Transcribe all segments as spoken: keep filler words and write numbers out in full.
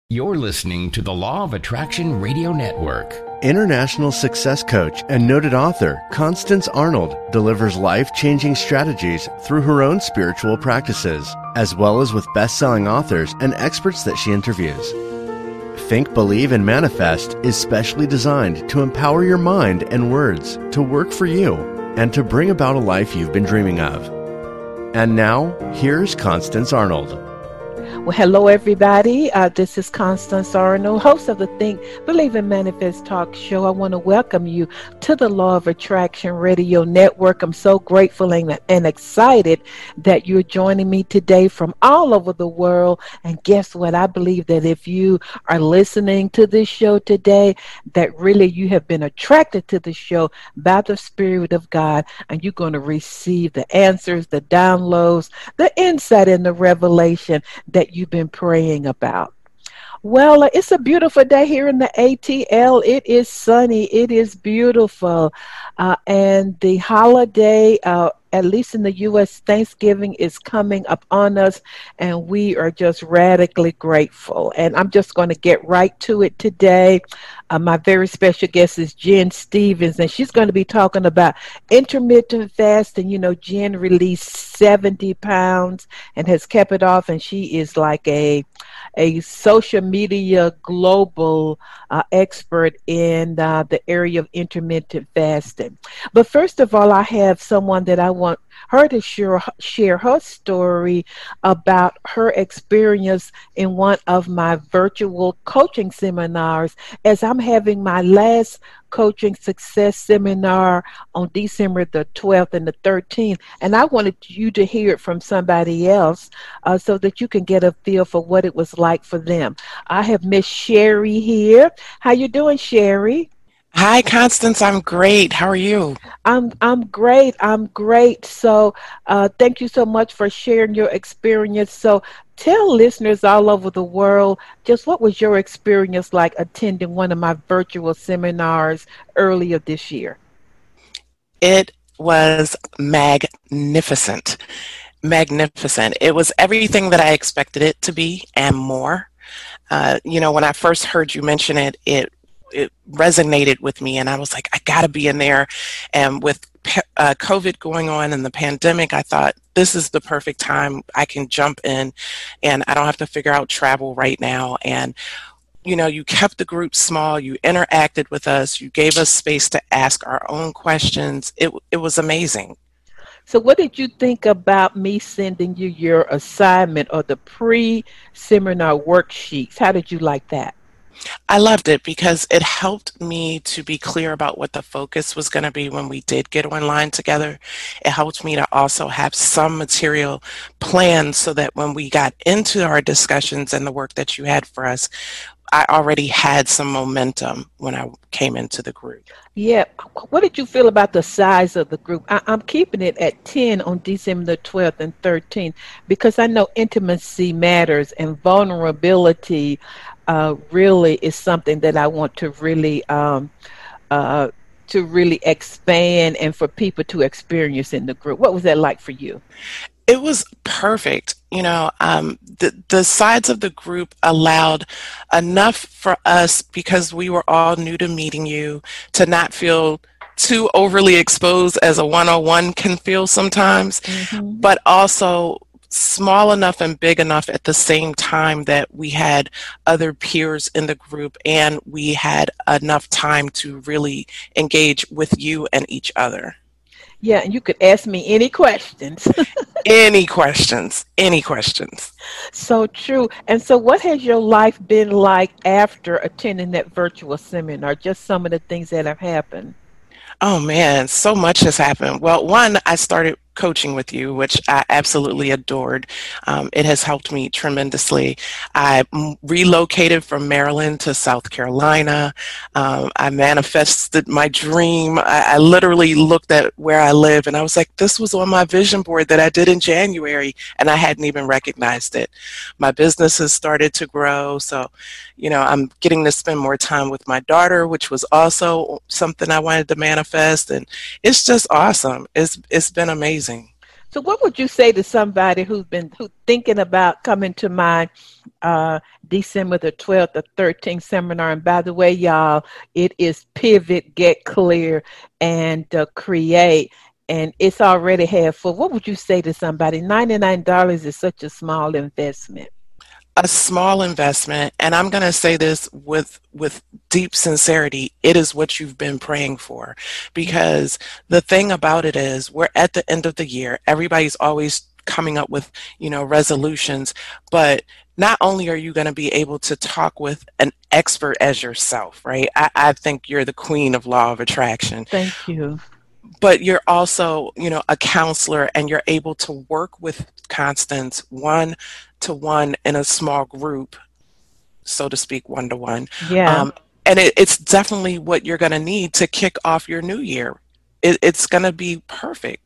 You're listening to the Law of Attraction Radio Network. International success coach and noted author Constance Arnold delivers life-changing strategies through her own spiritual practices, as well as with best-selling authors and experts that she interviews. Think, Believe, and Manifest is specially designed to empower your mind and words to work for you and to bring about a life you've been dreaming of. And now, here's Constance Arnold. Well, hello, everybody. Uh, this is Constance Arnold, host of the Think, Believe, and Manifest talk show. I want to welcome you to the Law of Attraction Radio Network. I'm so grateful and, and excited that you're joining me today from all over the world. And guess what? I believe that if you are listening to this show today, that really you have been attracted to the show by the Spirit of God, and you're going to receive the answers, the downloads, the insight, and the revelation that you've been praying about. Well, uh, it's a beautiful day here in the A T L. It is sunny. It is beautiful. Uh, and the holiday, uh, at least in the U S, Thanksgiving is coming up on us, and we are just radically grateful. And I'm just going to get right to it today. Uh, my very special guest is Jen Stevens, and she's going to be talking about intermittent fasting. You know, Jen released seventy pounds and has kept it off, and she is like a a social media global uh, expert in uh, the area of intermittent fasting. But first of all, I have someone that I want her to share, share her story about her experience in one of my virtual coaching seminars, as I'm having my last coaching success seminar on December the twelfth and the thirteenth. And I wanted you to hear it from somebody else uh, so that you can get a feel for what it was like for them. I have Miss Sherry here. How you doing, Sherry? Hi, Constance. I'm great. How are you? I'm I'm great. I'm great. So uh, thank you so much for sharing your experience. So tell listeners all over the world, just what was your experience like attending one of my virtual seminars earlier this year? It was magnificent. Magnificent. It was everything that I expected it to be and more. Uh, you know, when I first heard you mention it, it it resonated with me, and I was like, I gotta be in there. And with uh, COVID going on and the pandemic, I thought this is the perfect time. I can jump in and I don't have to figure out travel right now. And you know, you kept the group small, you interacted with us, you gave us space to ask our own questions. It it was amazing. So what did you think about me sending you your assignment or the pre-seminar worksheets? How did you like that? I loved it because it helped me to be clear about what the focus was going to be when we did get online together. It helped me to also have some material planned so that when we got into our discussions and the work that you had for us, I already had some momentum when I came into the group. Yeah. What did you feel about the size of the group? I, I'm keeping it at ten on December the twelfth and thirteenth because I know intimacy matters, and vulnerability uh, really is something that I want to really um, uh, to really expand and for people to experience in the group. What was that like for you? It was perfect. You know, um, the, the sides of the group allowed enough for us, because we were all new to meeting you, to not feel too overly exposed as a one oh one can feel sometimes, mm-hmm. but also small enough and big enough at the same time that we had other peers in the group and we had enough time to really engage with you and each other. Yeah, and you could ask me any questions. Any questions, any questions. So true. And so what has your life been like after attending that virtual seminar? Just some of the things that have happened. Oh man, so much has happened. Well, one, I started coaching with you, which I absolutely adored. Um, it has helped me tremendously. I m- relocated from Maryland to South Carolina. Um, I manifested my dream. I, I literally looked at where I live and I was like, this was on my vision board that I did in January, and I hadn't even recognized it. My business has started to grow. So, you know, I'm getting to spend more time with my daughter, which was also something I wanted to manifest. And it's just awesome. It's It's been amazing. So what would you say to somebody who's been who thinking about coming to my uh, December the twelfth or thirteenth seminar? And by the way, y'all, it is Pivot, Get Clear, and uh, Create. And it's already half full. What would you say to somebody? ninety-nine dollars is such a small investment. A small investment, and I'm going to say this with with deep sincerity, it is what you've been praying for. Because the thing about it is, we're at the end of the year. Everybody's always coming up with, you know, resolutions, but not only are you going to be able to talk with an expert as yourself, right? I, I think you're the queen of law of attraction. Thank you. But you're also, you know, a counselor, and you're able to work with Constance one to one in a small group, so to speak, one to one. Yeah. Um, and it, it's definitely what you're going to need to kick off your new year. It, it's going to be perfect.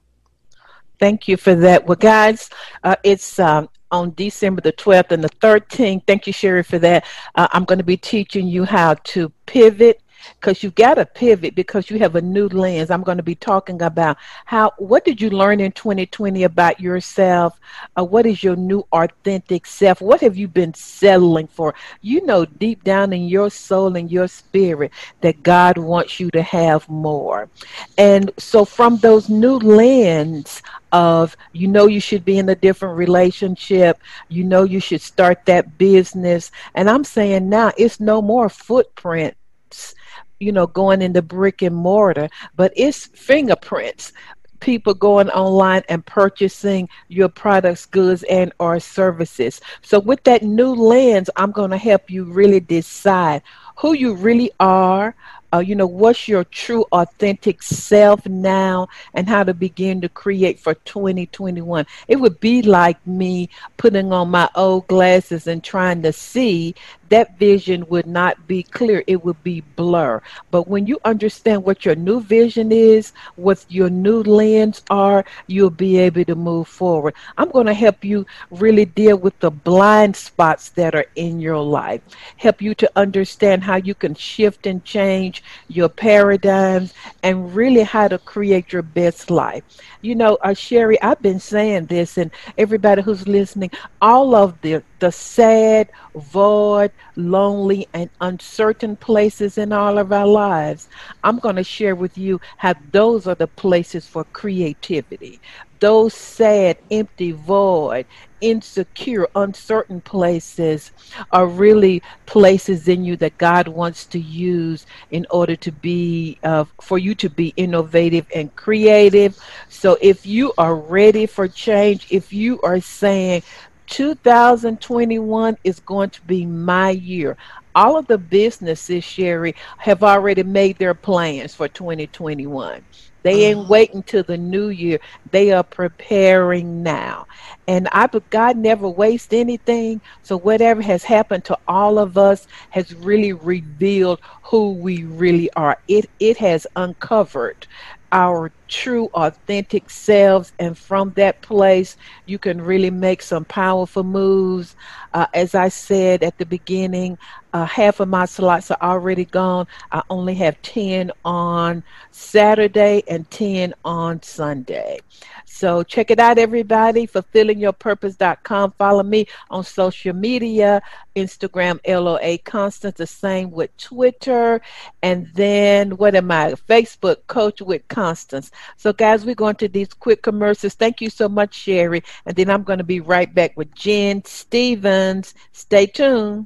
Thank you for that. Well, guys, uh, it's um, on December the twelfth and the thirteenth. Thank you, Sherry, for that. Uh, I'm going to be teaching you how to pivot, because you've got to pivot because you have a new lens. I'm going to be talking about how, what did you learn in twenty twenty about yourself? Uh, what is your new authentic self? What have you been settling for? You know deep down in your soul and your spirit that God wants you to have more. And so from those new lens of, you know, you should be in a different relationship, you know, you should start that business. And I'm saying now it's no more footprints, you know, going into brick and mortar, but it's fingerprints. People going online and purchasing your products, goods, and or services. So with that new lens, I'm going to help you really decide who you really are. Uh, you know, what's your true authentic self now, and how to begin to create for twenty twenty-one. It would be like me putting on my old glasses and trying to see. That vision would not be clear. It would be blur. But when you understand what your new vision is, what your new lens are, you'll be able to move forward. I'm going to help you really deal with the blind spots that are in your life, help you to understand how you can shift and change your paradigms, and really how to create your best life. You know, uh, Sherry, I've been saying this, and everybody who's listening, all of the, the sad, void, lonely, and uncertain places in all of our lives, I'm going to share with you how those are the places for creativity. Those sad, empty, void, insecure, uncertain places are really places in you that God wants to use in order to be, uh, for you to be innovative and creative. So if you are ready for change, if you are saying two thousand twenty-one is going to be my year, all of the businesses, Sherry, have already made their plans for twenty twenty-one. They ain't waiting till the new year. They are preparing now. And I, but God never wastes anything. So whatever has happened to all of us has really revealed who we really are. It it has uncovered our true authentic selves, and from that place you can really make some powerful moves. Uh, as I said at the beginning, uh, half of my slots are already gone. I only have ten on Saturday and ten on Sunday. So check it out, everybody, fulfilling your purpose dot com. Follow me on social media, Instagram, L O A Constance, the same with Twitter. And then, what am I? Facebook, Coach with Constance. So, guys, we're going to these quick commercials. Thank you so much, Sherry. And then I'm going to be right back with Jen Stevens. Stay tuned.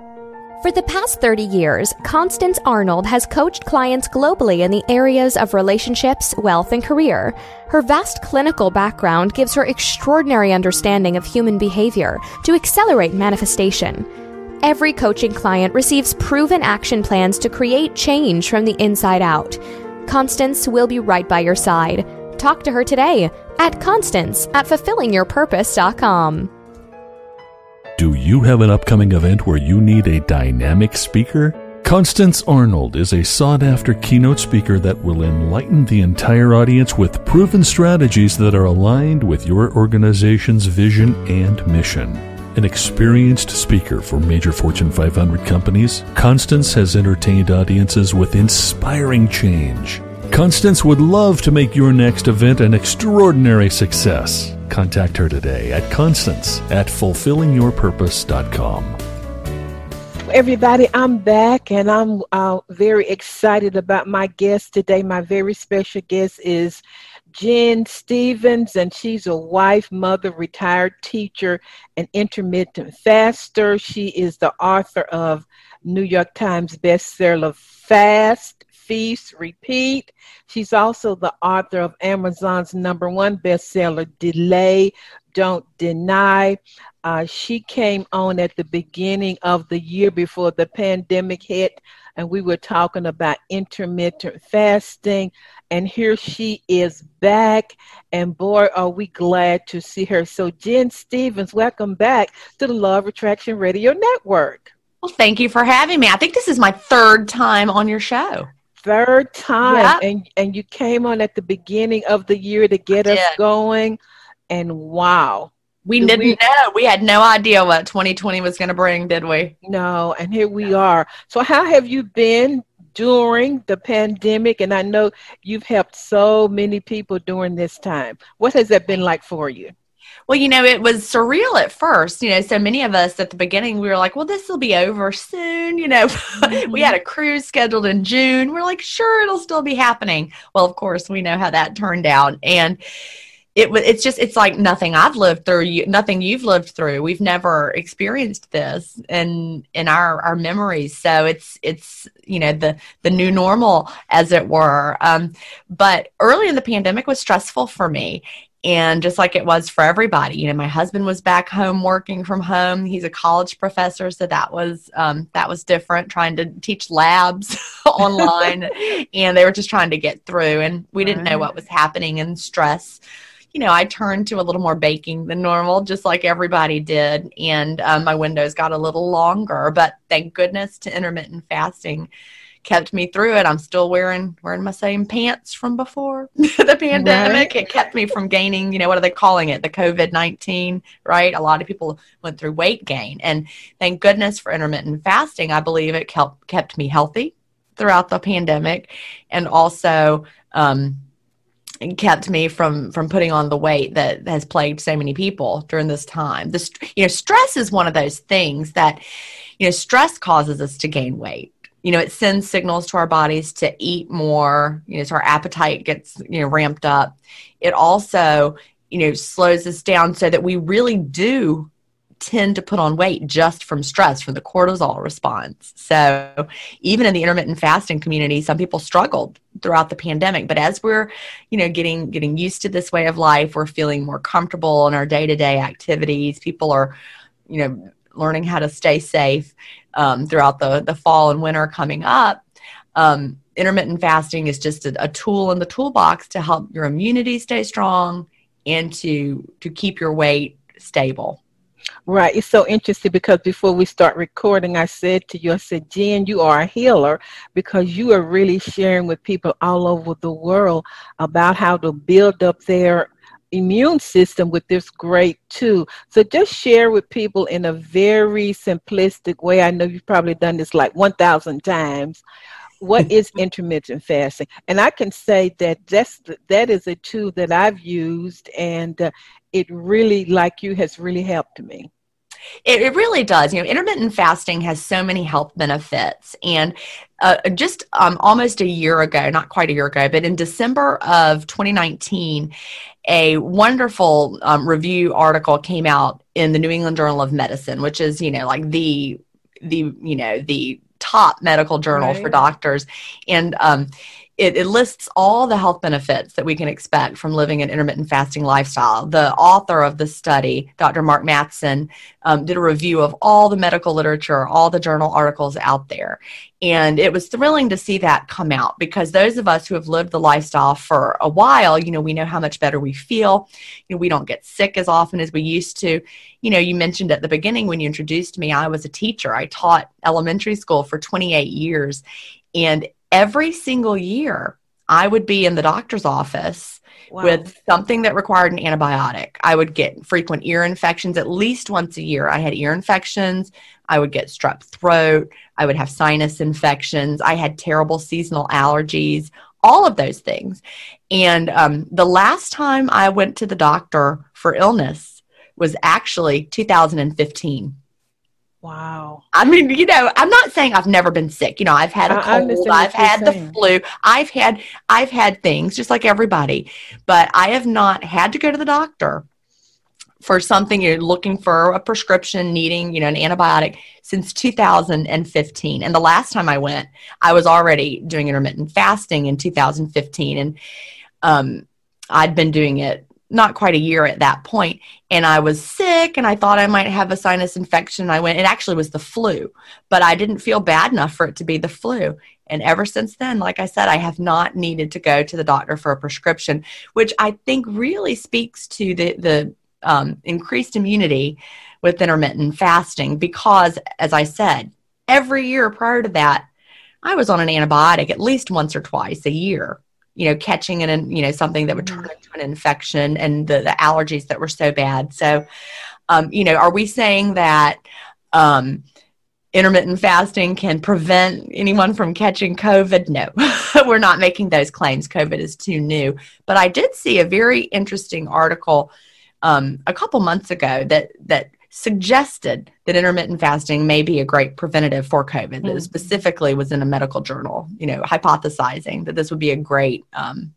For the past thirty years, Constance Arnold has coached clients globally in the areas of relationships, wealth, and career. Her vast clinical background gives her extraordinary understanding of human behavior to accelerate manifestation. Every coaching client receives proven action plans to create change from the inside out. Constance will be right by your side. Talk to her today at Constance at fulfilling your purpose dot com. Do you have an upcoming event where you need a dynamic speaker? Constance Arnold is a sought-after keynote speaker that will enlighten the entire audience with proven strategies that are aligned with your organization's vision and mission. An experienced speaker for major Fortune five hundred companies, Constance has entertained audiences with inspiring change, Constance would love to make your next event an extraordinary success. Contact her today at Constance at fulfilling your purpose dot com. Everybody, I'm back, and I'm uh, very excited about my guest today. My very special guest is Jen Stevens, and she's a wife, mother, retired teacher, and intermittent faster. She is the author of New York Times bestseller Fast, Feast, Repeat. She's also the author of Amazon's number one bestseller, Delay, Don't Deny. Uh, she came on at the beginning of the year before the pandemic hit, and we were talking about intermittent fasting. And here she is back, and boy, are we glad to see her. So Jen Stevens, welcome back to the Law of Attraction Radio Network. Well, thank you for having me. I think this is my third time on your show. Third time, yeah. and and you came on at the beginning of the year to get us going, and wow. We Do didn't we, know. We had no idea what twenty twenty was going to bring, did we? No, and here we are. So how have you been during the pandemic? And I know you've helped so many people during this time. What has that been like for you? Well, you know, it was surreal at first. You know, so many of us at the beginning, we were like, well, this will be over soon. You know, mm-hmm. We had a cruise scheduled in June. We're like, sure, it'll still be happening. Well, of course, we know how that turned out. And It was. It's just. It's like nothing I've lived through. You, nothing you've lived through. We've never experienced this in in our, our memories. So it's it's you know the the new normal, as it were. Um, but early in the pandemic was stressful for me, and just like it was for everybody. You know, my husband was back home working from home. He's a college professor, so that was um, that was different. Trying to teach labs online, and they were just trying to get through, and we didn't know what was happening, and stress. You know, I turned to a little more baking than normal, just like everybody did. And um, my windows got a little longer, but thank goodness to intermittent fasting kept me through it. I'm still wearing wearing my same pants from before the pandemic. Right. It kept me from gaining, you know, what are they calling it? The COVID nineteen, right? A lot of people went through weight gain. And thank goodness for intermittent fasting. I believe it kept, kept me healthy throughout the pandemic. And also, um, kept me from from putting on the weight that has plagued so many people during this time. This, you know, stress is one of those things that, you know, stress causes us to gain weight. You know, it sends signals to our bodies to eat more, you know, so our appetite gets, you know, ramped up. It also, you know, slows us down so that we really do tend to put on weight just from stress, from the cortisol response. So even in the intermittent fasting community, some people struggled throughout the pandemic. But as we're, you know, getting getting used to this way of life, we're feeling more comfortable in our day-to-day activities. People are, you know, learning how to stay safe um, throughout the, the fall and winter coming up. Um, intermittent fasting is just a, a tool in the toolbox to help your immunity stay strong and to to keep your weight stable. Right. It's so interesting because before we start recording, I said to you, I said, Jen, you are a healer because you are really sharing with people all over the world about how to build up their immune system with this great tool. So just share with people in a very simplistic way. I know you've probably done this like one thousand times. What is intermittent fasting? And I can say that that's, that is a tool that I've used, and uh, it really, like you, has really helped me. It, it really does. You know, intermittent fasting has so many health benefits. And uh, just um, almost a year ago, not quite a year ago, but in December of twenty nineteen, a wonderful um, review article came out in the New England Journal of Medicine, which is, you know, like the, the you know, the top medical journal right. for doctors. And um, it, it lists all the health benefits that we can expect from living an intermittent fasting lifestyle. The author of the study, Doctor Mark Mattson, um, did a review of all the medical literature, all the journal articles out there. And it was thrilling to see that come out because those of us who have lived the lifestyle for a while, you know, we know how much better we feel. You know, we don't get sick as often as we used to. You know, you mentioned at the beginning when you introduced me, I was a teacher. I taught elementary school for twenty-eight years. And every single year, I would be in the doctor's office wow. with something that required an antibiotic. I would get frequent ear infections at least once a year. I had ear infections. I would get strep throat. I would have sinus infections. I had terrible seasonal allergies. all of those things. And um, the last time I went to the doctor for illness was actually two thousand fifteen. Wow. I mean, you know, I'm not saying I've never been sick. You know, I've had a cold, I've had the flu, I've had, I've had things just like everybody, but I have not had to go to the doctor for something. You're looking for a prescription, needing, you know, an antibiotic since two thousand fifteen. And the last time I went, I was already doing intermittent fasting in two thousand fifteen. And um, I'd been doing it not quite a year at that point, and I was sick and I thought I might have a sinus infection. I went, it actually was the flu, but I didn't feel bad enough for it to be the flu. And ever since then, like I said, I have not needed to go to the doctor for a prescription, which I think really speaks to the, the um, increased immunity with intermittent fasting, because as I said, every year prior to that, I was on an antibiotic at least once or twice a year. You know, catching an, you know, something that would turn into an infection, and the, the allergies that were so bad. So, um, you know, are we saying that um, intermittent fasting can prevent anyone from catching COVID? No, we're not making those claims. COVID is too new. But I did see a very interesting article um, a couple months ago that that suggested that intermittent fasting may be a great preventative for COVID. Mm-hmm. That specifically was in a medical journal, you know, hypothesizing that this would be a great, um,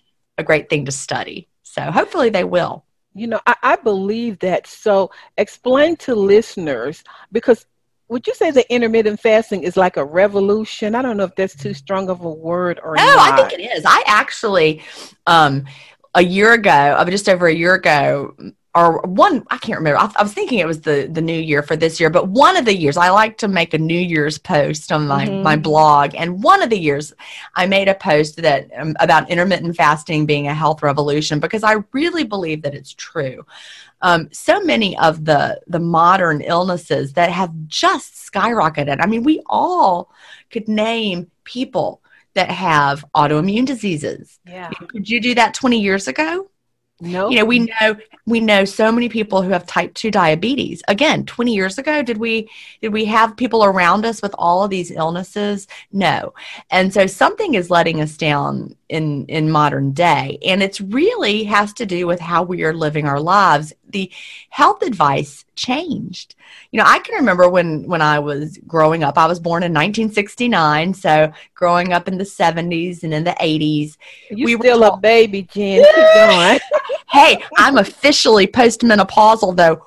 a great thing to study. So hopefully they will. You know, I, I believe that. So explain to listeners, because would you say that intermittent fasting is like a revolution? I don't know if that's too strong of a word or no, not. I think it is. I actually, um, a year ago, just over a year ago, or one, I can't remember. I, I was thinking it was the, the new year for this year, but one of the years, I like to make a New Year's post on my, mm-hmm. my blog. And one of the years I made a post that um, about intermittent fasting being a health revolution, because I really believe that it's true. Um, so many of the, the modern illnesses that have just skyrocketed. I mean, we all could name people that have autoimmune diseases. Yeah. Could you do that twenty years ago? No. You know, we know we know so many people who have type two diabetes. Again, twenty years ago, did we did we have people around us with all of these illnesses? No. And so something is letting us down in in modern day, and it's really has to do with how we are living our lives. The health advice changed. You know, I can remember when when I was growing up. I was born in nineteen sixty-nine, so growing up in the seventies and in the eighties. You we still were a baby, Jen. Keep going. Hey, I'm officially postmenopausal though.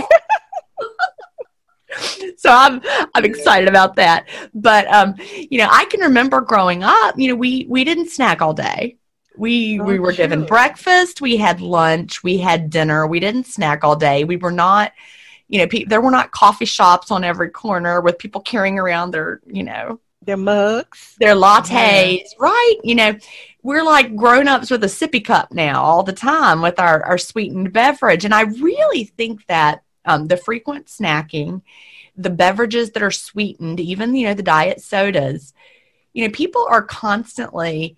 So I'm I'm excited about that. But um, you know, I can remember growing up, you know, we we didn't snack all day. We oh, we were true. given breakfast, we had lunch, we had dinner. We didn't snack all day. We were not, you know, pe- there were not coffee shops on every corner with people carrying around their, you know, their mugs, their lattes, yeah. right? You know, we're like grown-ups with a sippy cup now all the time with our, our sweetened beverage. And I really think that um, the frequent snacking, the beverages that are sweetened, even, you know, the diet sodas, you know, people are constantly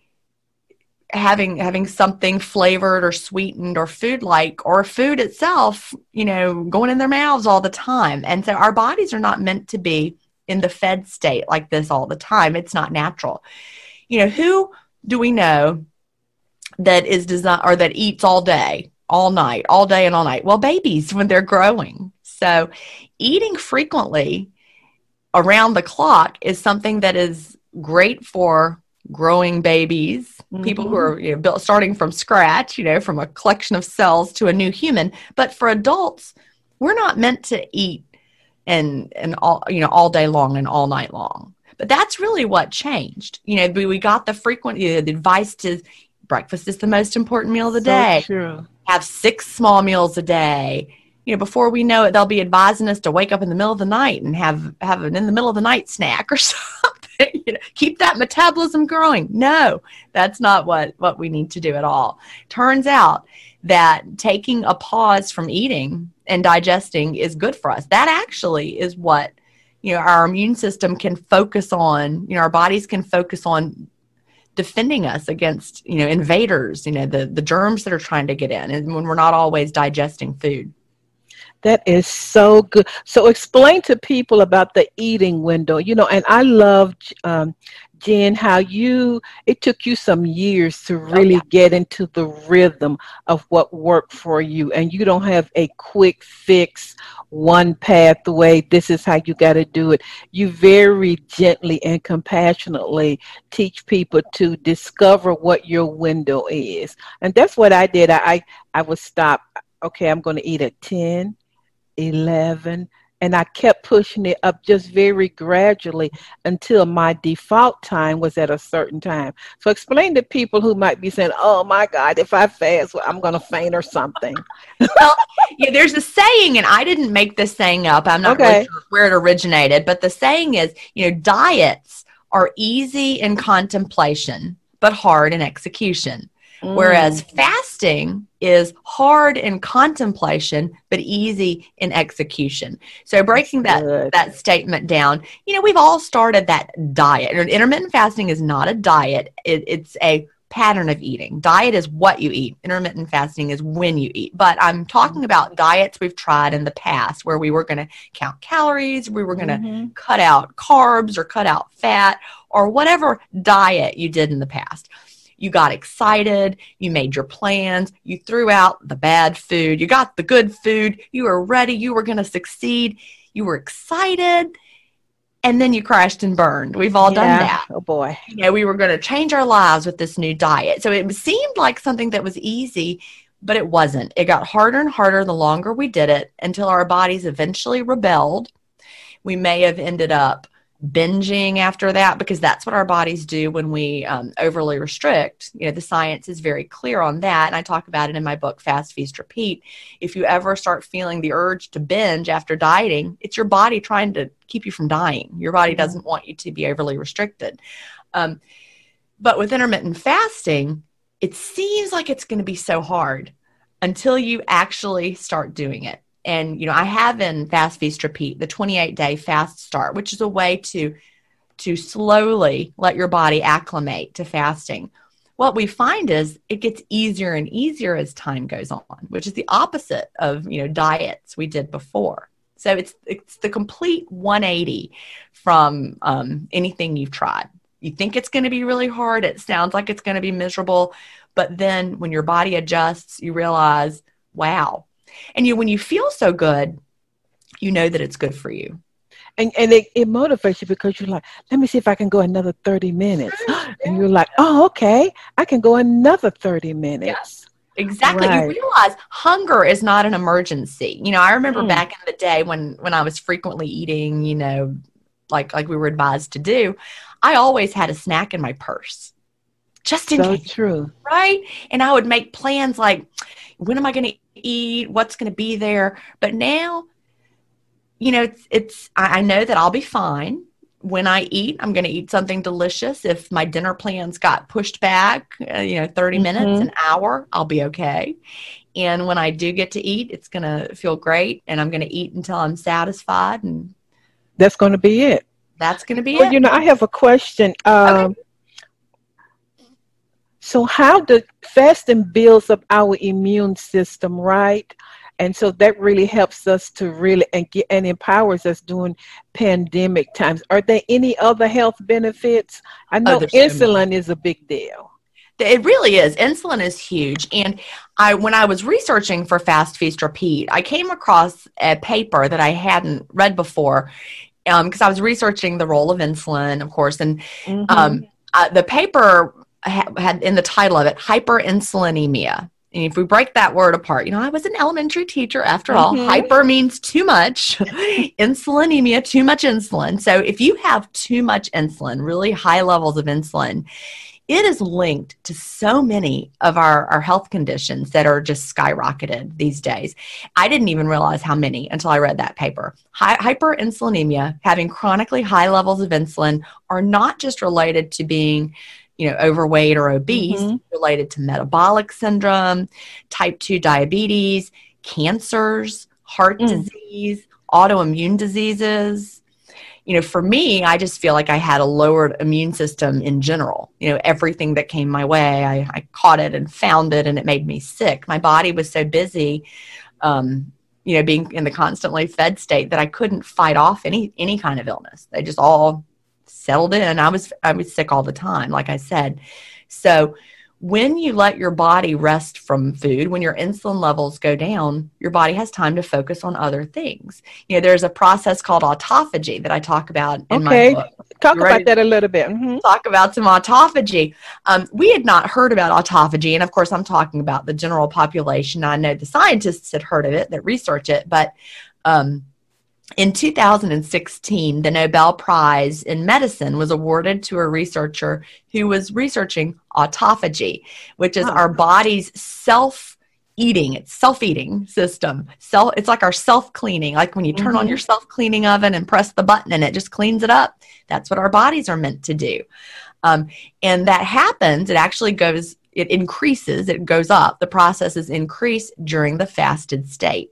having having something flavored or sweetened or food-like, or food itself, you know, going in their mouths all the time. And so our bodies are not meant to be in the fed state like this all the time. It's not natural. You know, who do we know that is designed or that eats all day, all night, all day and all night? Well, babies when they're growing. So eating frequently around the clock is something that is great for growing babies, mm-hmm. people who are, you know, built, starting from scratch, you know, from a collection of cells to a new human. But for adults, we're not meant to eat and and all, you know, all day long and all night long. But that's really what changed. You know, we, we got the frequent, you know, the advice to breakfast is the most important meal of the so day. True. Have six small meals a day. You know, before we know it, they'll be advising us to wake up in the middle of the night and have, have an in the middle of the night snack or something. You know, keep that metabolism growing. No, that's not what, what we need to do at all. Turns out that taking a pause from eating and digesting is good for us. That actually is what, you know, our immune system can focus on, you know, our bodies can focus on defending us against, you know, invaders, you know, the, the germs that are trying to get in, and when we're not always digesting food. That is so good. So explain to people about the eating window, you know, and I love, um, Jen, how you, it took you some years to really oh, yeah. get into the rhythm of what worked for you. And you don't have a quick fix, one pathway. This is how you got to do it. You very gently and compassionately teach people to discover what your window is. And that's what I did. I, I, I would stop. Okay, I'm going to eat at ten, eleven, and I kept pushing it up just very gradually until my default time was at a certain time. So explain to people who might be saying, oh my God, if I fast, well, I'm going to faint or something. Well, yeah, there's a saying, and I didn't make this saying up. I'm not okay. really sure where it originated, but the saying is, you know, diets are easy in contemplation, but hard in execution. Mm. Whereas fasting is hard in contemplation, but easy in execution. So breaking that, that statement down, you know, we've all started that diet. Intermittent fasting is not a diet. It, it's a pattern of eating. Diet is what you eat. Intermittent fasting is when you eat. But I'm talking about diets we've tried in the past where we were going to count calories, we were going to mm-hmm. cut out carbs or cut out fat or whatever diet you did in the past. You got excited, you made your plans, you threw out the bad food, you got the good food, you were ready, you were going to succeed, you were excited, and then you crashed and burned. We've all yeah. done that. Oh boy. You know, we were going to change our lives with this new diet. So it seemed like something that was easy, but it wasn't. It got harder and harder the longer we did it until our bodies eventually rebelled. We may have ended up binging after that because that's what our bodies do when we um, overly restrict. You know, the science is very clear on that. And I talk about it in my book, Fast, Feast, Repeat. If you ever start feeling the urge to binge after dieting, it's your body trying to keep you from dying. Your body doesn't want you to be overly restricted. Um, but with intermittent fasting, it seems like it's going to be so hard until you actually start doing it. And, you know, I have in Fast, Feast, Repeat, the twenty-eight day fast start, which is a way to, to slowly let your body acclimate to fasting. What we find is it gets easier and easier as time goes on, which is the opposite of, you know, diets we did before. So it's, it's the complete one eighty from um, anything you've tried. You think it's going to be really hard. It sounds like it's going to be miserable. But then when your body adjusts, you realize, wow. And you, when you feel so good, you know that it's good for you. And and it, it motivates you because you're like, let me see if I can go another thirty minutes. And you're like, oh, okay, I can go another thirty minutes. Yes, exactly. Right. You realize hunger is not an emergency. You know, I remember mm. back in the day when, when I was frequently eating, you know, like, like we were advised to do, I always had a snack in my purse. Just in so case. True. Right? And I would make plans like, when am I going to eat? What's going to be there? But now, you know, it's, it's, I know that I'll be fine. When I eat, I'm going to eat something delicious. If my dinner plans got pushed back, uh, you know, thirty mm-hmm. minutes, an hour, I'll be okay. And when I do get to eat, it's going to feel great. And I'm going to eat until I'm satisfied. And that's going to be it. That's going to be well, it. You know, I have a question. Um, okay. So how does fasting builds up our immune system, right? And so that really helps us to really and get and empowers us during pandemic times. Are there any other health benefits? I know oh, insulin so is a big deal. It really is. Insulin is huge. And I, when I was researching for Fast, Feast, Repeat, I came across a paper that I hadn't read before um, because I was researching the role of insulin, of course. And mm-hmm. um, uh, the paper had in the title of it, hyperinsulinemia. And if we break that word apart, you know, I was an elementary teacher after all. Mm-hmm. Hyper means too much. Insulinemia, too much insulin. So if you have too much insulin, really high levels of insulin, it is linked to so many of our, our health conditions that are just skyrocketed these days. I didn't even realize how many until I read that paper. Hi, hyperinsulinemia, having chronically high levels of insulin, are not just related to being you know, overweight or obese, mm-hmm. related to metabolic syndrome, type two diabetes, cancers, heart mm. disease, autoimmune diseases. You know, for me, I just feel like I had a lowered immune system in general. You know, everything that came my way, I, I caught it and found it, and it made me sick. My body was so busy um, you know, being in the constantly fed state, that I couldn't fight off any any kind of illness. They just all settled in. I was I was sick all the time, like I said. So when you let your body rest from food, when your insulin levels go down, your body has time to focus on other things. You know, there's a process called autophagy that I talk about in okay. my book. Talk about that a little bit. Mm-hmm. Talk about some autophagy. Um, we had not heard about autophagy. And of course, I'm talking about the general population. I know the scientists had heard of it, that research it. But um, in two thousand sixteen, the Nobel Prize in Medicine was awarded to a researcher who was researching autophagy, which is oh. our body's self eating, it's self-eating system. Self, it's like our self-cleaning, like when you turn mm-hmm. on your self-cleaning oven and press the button and it just cleans it up. That's what our bodies are meant to do. Um, and that happens, it actually goes, it increases, it goes up. The processes increase during the fasted state.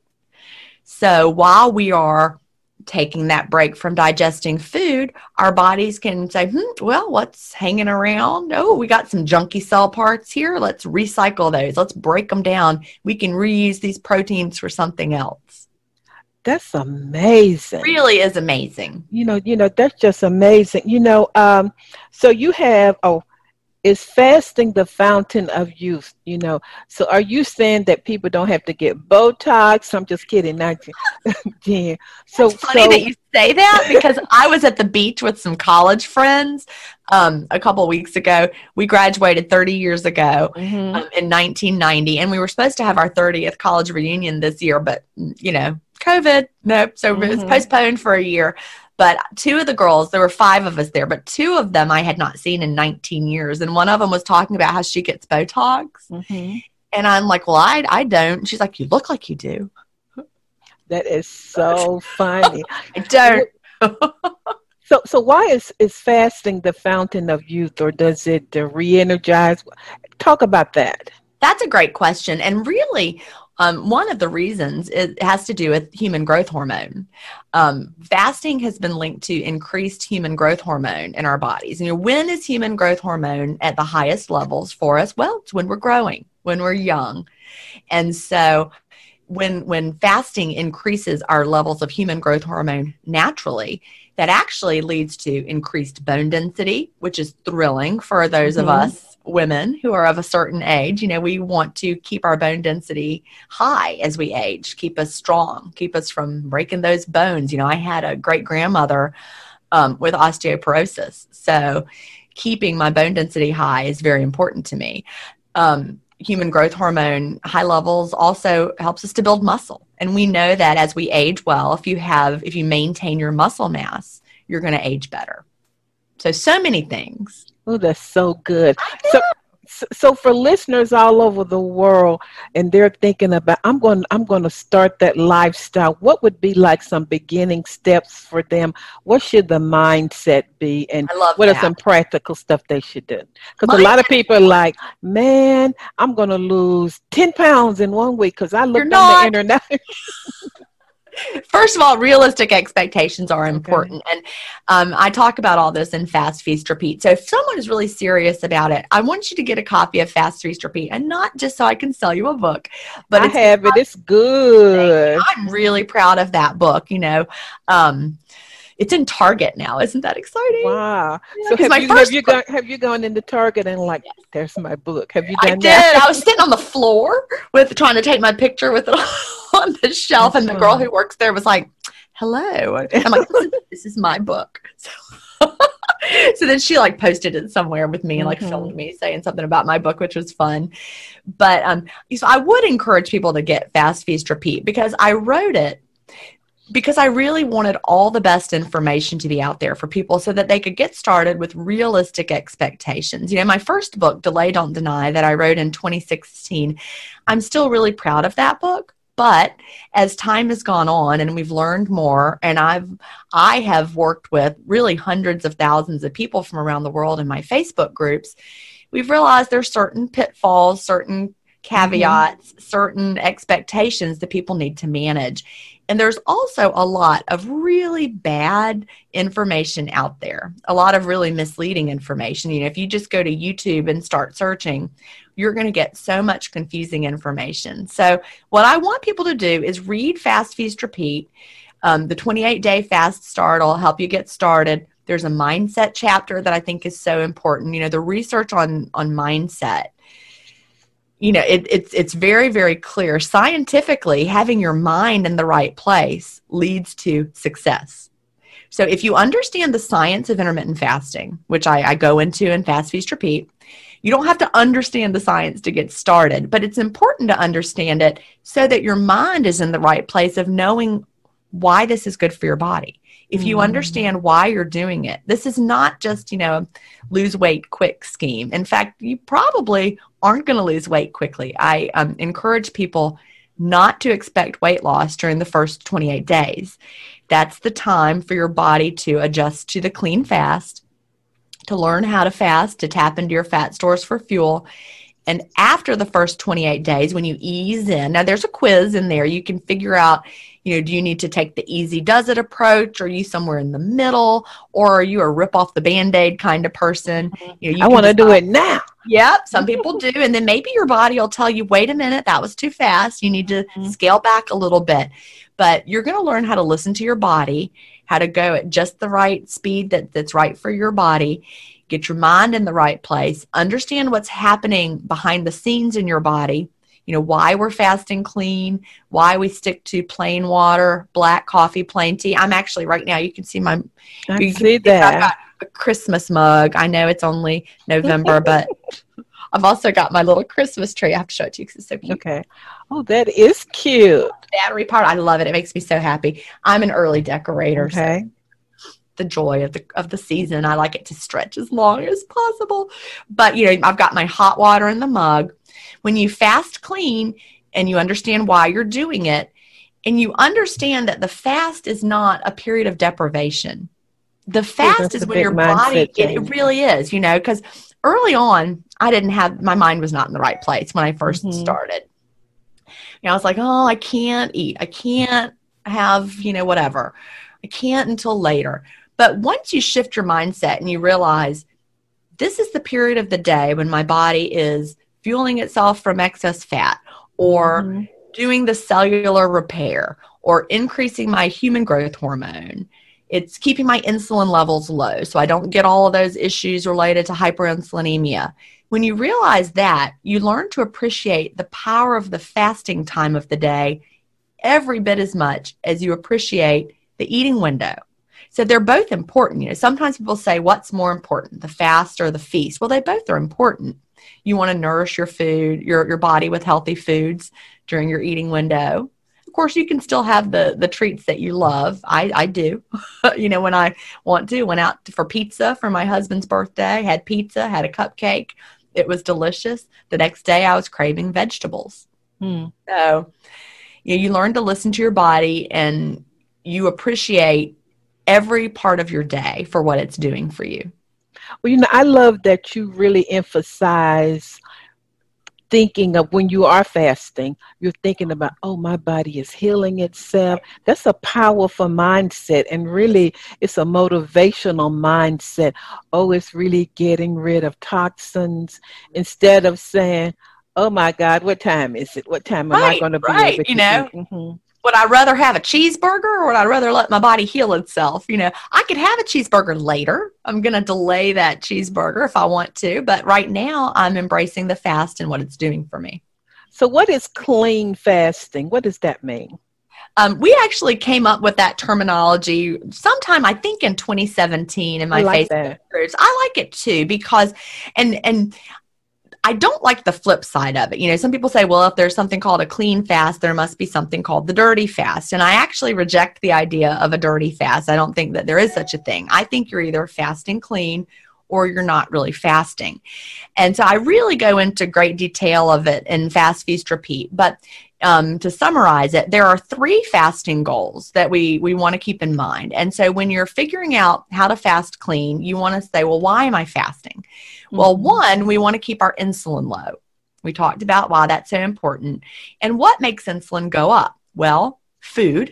So while we are taking that break from digesting food, our bodies can say, hmm, well, what's hanging around? Oh, we got some junky cell parts here. Let's recycle those. Let's break them down. We can reuse these proteins for something else. That's amazing. It really is amazing. You know, you know, that's just amazing. You know, um, so you have, oh, is fasting the fountain of youth, you know? So are you saying that people don't have to get Botox? I'm just kidding. Not yeah. So it's funny so, that you say that, because I was at the beach with some college friends um, a couple of weeks ago. We graduated thirty years ago mm-hmm. um, in nineteen ninety, and we were supposed to have our thirtieth college reunion this year, but, you know, COVID, nope. So mm-hmm. it was postponed for a year. But two of the girls, there were five of us there, but two of them I had not seen in nineteen years. And one of them was talking about how she gets Botox. Mm-hmm. And I'm like, well, I, I don't. And she's like, you look like you do. That is so funny. I don't. so so why is, is fasting the fountain of youth, or does it uh, re-energize? Talk about that. That's a great question. And really, Um, one of the reasons it has to do with human growth hormone. Um, fasting has been linked to increased human growth hormone in our bodies. You know, when is human growth hormone at the highest levels for us? Well, it's when we're growing, when we're young. And so when, when fasting increases our levels of human growth hormone naturally, that actually leads to increased bone density, which is thrilling for those mm-hmm. of us women who are of a certain age. You know, we want to keep our bone density high as we age, keep us strong, keep us from breaking those bones. You know, I had a great grandmother um, with osteoporosis. So keeping my bone density high is very important to me. Um, human growth hormone high levels also helps us to build muscle. And we know that as we age well, if you have, if you maintain your muscle mass, you're going to age better. So, so many things. Oh, that's so good. So, so for listeners all over the world, and they're thinking about, I'm going, I'm going to start that lifestyle. What would be like some beginning steps for them? What should the mindset be, and what that. are some practical stuff they should do? Because a lot of people are like, man, I'm going to lose ten pounds in one week because I looked on the internet. First of all, realistic expectations are important. Okay. And um, I talk about all this in Fast, Feast, Repeat. So if someone is really serious about it, I want you to get a copy of Fast, Feast, Repeat. And not just so I can sell you a book. But I it's have it. It's good. I'm really proud of that book, you know. Um, it's in Target now. Isn't that exciting? Wow. Yeah, so have my you, first have, you gone, have you gone into Target and like, yes. there's my book. Have you done I did. that? I was sitting on the floor with trying to take my picture with it on the shelf. That's and the girl who works there was like, hello. I'm like, this is, this is my book. So, so then she like posted it somewhere with me and like mm-hmm. filmed me saying something about my book, which was fun. But um, so I would encourage people to get Fast, Feast, Repeat, because I wrote it because I really wanted all the best information to be out there for people so that they could get started with realistic expectations. You know, my first book, Delay, Don't Deny, that I wrote in twenty sixteen, I'm still really proud of that book. But as time has gone on and we've learned more, and I've I have worked with really hundreds of thousands of people from around the world in my Facebook groups, we've realized there's certain pitfalls, certain caveats, mm-hmm. certain expectations that people need to manage. And there's also a lot of really bad information out there, a lot of really misleading information. You know, if you just go to YouTube and start searching, you're going to get so much confusing information. So what I want people to do is read Fast, Feast, Repeat. Um, the twenty-eight day Fast Start will help you get started. There's a mindset chapter that I think is so important. You know, the research on, on mindset, you know, it, it's it's very, very clear. Scientifically, having your mind in the right place leads to success. So if you understand the science of intermittent fasting, which I, I go into in Fast, Feast, Repeat, you don't have to understand the science to get started, but it's important to understand it so that your mind is in the right place of knowing why this is good for your body. If you understand why you're doing it, this is not just, you know, lose weight quick scheme. In fact, you probably aren't going to lose weight quickly. I um, encourage people not to expect weight loss during the first twenty-eight days. That's the time for your body to adjust to the clean fast, to learn how to fast, to tap into your fat stores for fuel. And after the first twenty-eight days, when you ease in, now there's a quiz in there. You can figure out, you know, do you need to take the easy does it approach? Are you somewhere in the middle? Or are you a rip off the Band-Aid kind of person? You know, you I want to do it now. Yep, some people do. And then maybe your body will tell you, wait a minute, that was too fast. You need to mm-hmm. scale back a little bit. But you're going to learn how to listen to your body, how to go at just the right speed that, that's right for your body. Get your mind in the right place. Understand what's happening behind the scenes in your body. You know, why we're fasting clean, why we stick to plain water, black coffee, plain tea. I'm actually right now, you can see my, I you see can, that. I've got a Christmas mug. I know it's only November, but I've also got my little Christmas tree. I have to show it to you because it's so cute. Okay. Oh, that is cute. Battery powered. I love it. It makes me so happy. I'm an early decorator. Okay. So the joy of the of the season. I like it to stretch as long as possible. But, you know, I've got my hot water in the mug. When you fast clean and you understand why you're doing it, and you understand that the fast is not a period of deprivation. The fast is when your body, it, it really is, you know, because early on, I didn't have, my mind was not in the right place when I first mm-hmm. started. You know, I was like, oh, I can't eat. I can't have, you know, whatever. I can't until later. But once you shift your mindset and you realize this is the period of the day when my body is fueling itself from excess fat or mm-hmm. doing the cellular repair or increasing my human growth hormone. It's keeping my insulin levels low so I don't get all of those issues related to hyperinsulinemia. When you realize that, you learn to appreciate the power of the fasting time of the day every bit as much as you appreciate the eating window. So they're both important. You know, sometimes people say, what's more important, the fast or the feast? Well, they both are important. You want to nourish your food, your, your body with healthy foods during your eating window. Of course, you can still have the, the treats that you love. I, I do. You know, when I want to, went out for pizza for my husband's birthday, had pizza, had a cupcake. It was delicious. The next day I was craving vegetables. Hmm. So, you know, you learn to listen to your body and you appreciate every part of your day for what it's doing for you. Well, you know, I love that you really emphasize thinking of when you are fasting, you're thinking about, oh, my body is healing itself. That's a powerful mindset. And really, it's a motivational mindset. Oh, it's really getting rid of toxins instead of saying, oh, my God, what time is it? What time am right, I going to be right, able to you know? Mm-hmm. Would I rather have a cheeseburger or would I rather let my body heal itself? You know, I could have a cheeseburger later. I'm going to delay that cheeseburger if I want to. But right now, I'm embracing the fast and what it's doing for me. So what is clean fasting? What does that mean? Um, we actually came up with that terminology sometime, I think, in twenty seventeen in my I like Facebook that. groups. I like it too because, and and I don't like the flip side of it. You know, some people say, well, if there's something called a clean fast, there must be something called the dirty fast. And I actually reject the idea of a dirty fast. I don't think that there is such a thing. I think you're either fasting clean or you're not really fasting. And so I really go into great detail of it in Fast, Feast, Repeat. But um, to summarize it, there are three fasting goals that we, we want to keep in mind. And so when you're figuring out how to fast clean, you want to say, well, why am I fasting? Mm-hmm. Well, one, we want to keep our insulin low. We talked about why that's so important. And what makes insulin go up? Well, food,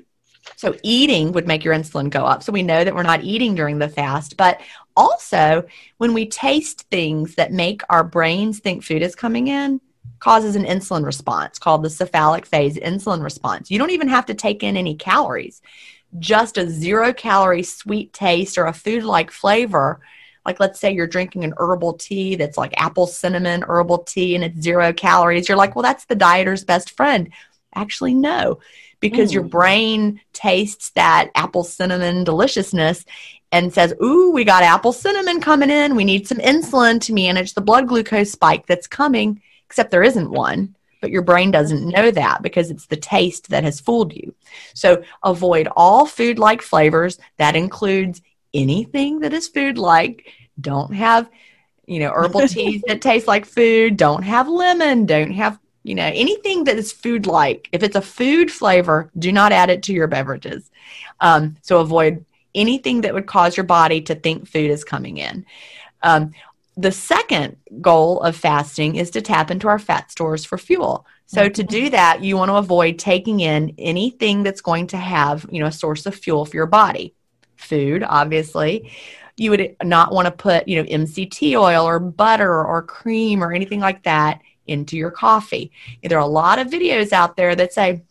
So eating would make your insulin go up. So we know that we're not eating during the fast. But also, when we taste things that make our brains think food is coming in, causes an insulin response called the cephalic phase insulin response. You don't even have to take in any calories. Just a zero calorie sweet taste or a food-like flavor. Like, let's say you're drinking an herbal tea that's like apple cinnamon herbal tea and it's zero calories. You're like, well, that's the dieter's best friend. Actually, no, because mm. your brain tastes that apple cinnamon deliciousness and says, ooh, we got apple cinnamon coming in. We need some insulin to manage the blood glucose spike that's coming, except there isn't one. But your brain doesn't know that because it's the taste that has fooled you. So avoid all food-like flavors. That includes anything that is food-like. Don't have, you know, herbal teas that taste like food. Don't have lemon. Don't have, you know, anything that is food-like. If it's a food flavor, do not add it to your beverages. Um, so avoid anything that would cause your body to think food is coming in. Um, the second goal of fasting is to tap into our fat stores for fuel. So mm-hmm. to do that, you want to avoid taking in anything that's going to have, you know, a source of fuel for your body. Food, obviously. You would not want to put, you know, M C T oil or butter or cream or anything like that into your coffee. There are a lot of videos out there that say,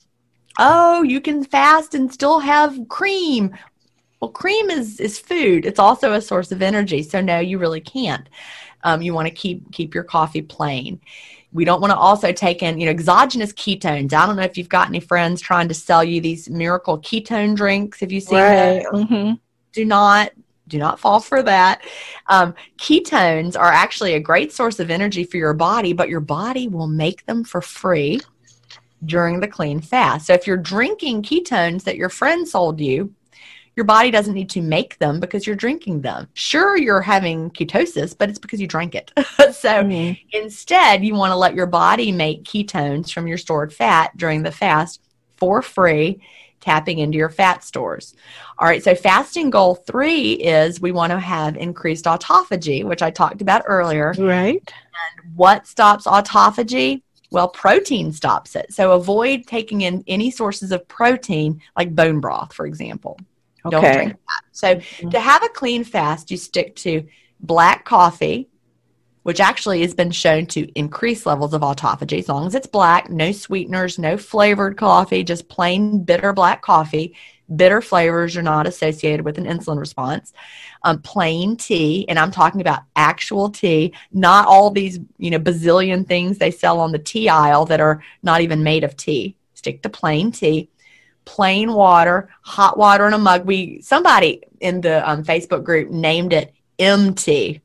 oh, you can fast and still have cream. Well, cream is, is food. It's also a source of energy. So no, you really can't. Um, you want to keep keep your coffee plain. We don't want to also take in, you know, exogenous ketones. I don't know if you've got any friends trying to sell you these miracle ketone drinks. Have you seen right. that? Mm-hmm. Do not, do not fall for that. Um, ketones are actually a great source of energy for your body, but your body will make them for free during the clean fast. So if you're drinking ketones that your friend sold you, your body doesn't need to make them because you're drinking them. Sure, you're having ketosis, but it's because you drank it. so mm-hmm. instead, you want to let your body make ketones from your stored fat during the fast for free, tapping into your fat stores. All right, so fasting goal three is we want to have increased autophagy, which I talked about earlier. Right. And what stops autophagy? Well, protein stops it. So avoid taking in any sources of protein, like bone broth, for example. Don't okay. drink that. So mm-hmm. to have a clean fast, you stick to black coffee, which actually has been shown to increase levels of autophagy. As long as it's black, no sweeteners, no flavored coffee, just plain bitter black coffee. Bitter flavors are not associated with an insulin response. Um, plain tea, and I'm talking about actual tea, not all these, you know, bazillion things they sell on the tea aisle that are not even made of tea. Stick to plain tea. Plain water, hot water in a mug. We somebody in the um, Facebook group named it M T,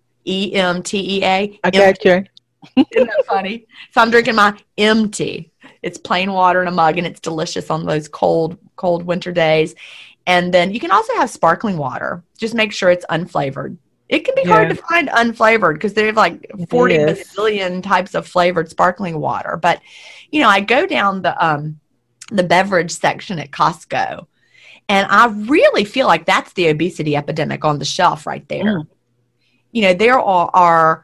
E M T E A. I got you. Isn't that funny? So I'm drinking my M T. It's plain water in a mug, and it's delicious on those cold, cold winter days. And then you can also have sparkling water. Just make sure it's unflavored. It can be yeah. hard to find unflavored because they have like forty bazillion types of flavored sparkling water. But you know, I go down the um. the beverage section at Costco. And I really feel like that's the obesity epidemic on the shelf right there. Mm. You know, there are, are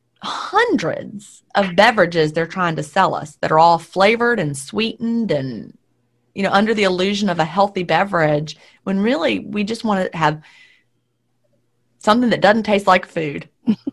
hundreds of beverages they're trying to sell us that are all flavored and sweetened and, you know, under the illusion of a healthy beverage, when really we just want to have something that doesn't taste like food.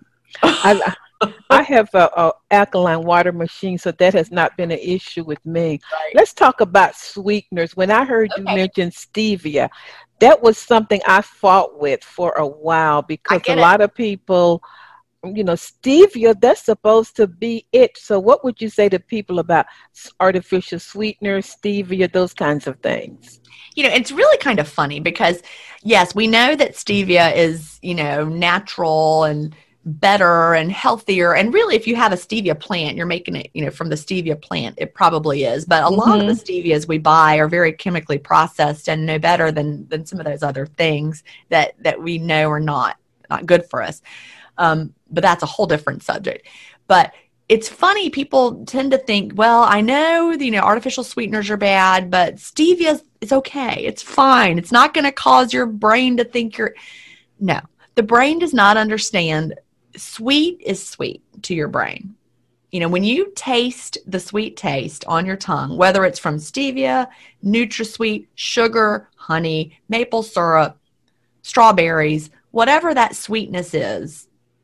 I, I have a, a alkaline water machine, so that has not been an issue with me. Right. Let's talk about sweeteners. When I heard okay. you mention stevia, that was something I fought with for a while because a it. lot of people, you know, stevia, that's supposed to be it. So what would you say to people about artificial sweeteners, stevia, those kinds of things? You know, it's really kind of funny because, yes, we know that stevia is, you know, natural and better and healthier. And really, if you have a stevia plant, you're making it, you know, from the stevia plant, it probably is. But a mm-hmm. lot of the stevias we buy are very chemically processed and no better than than some of those other things that that we know are not not good for us. Um, but that's a whole different subject. But it's funny, people tend to think, well, I know, you know, artificial sweeteners are bad, but stevia is okay. It's fine. It's not going to cause your brain to think you're, no, the brain does not understand. Sweet is sweet to your brain. you know, when you taste the sweet taste on your tongue, whether it's from stevia, NutraSweet, sugar, honey, maple syrup, strawberries, whatever that sweetness is,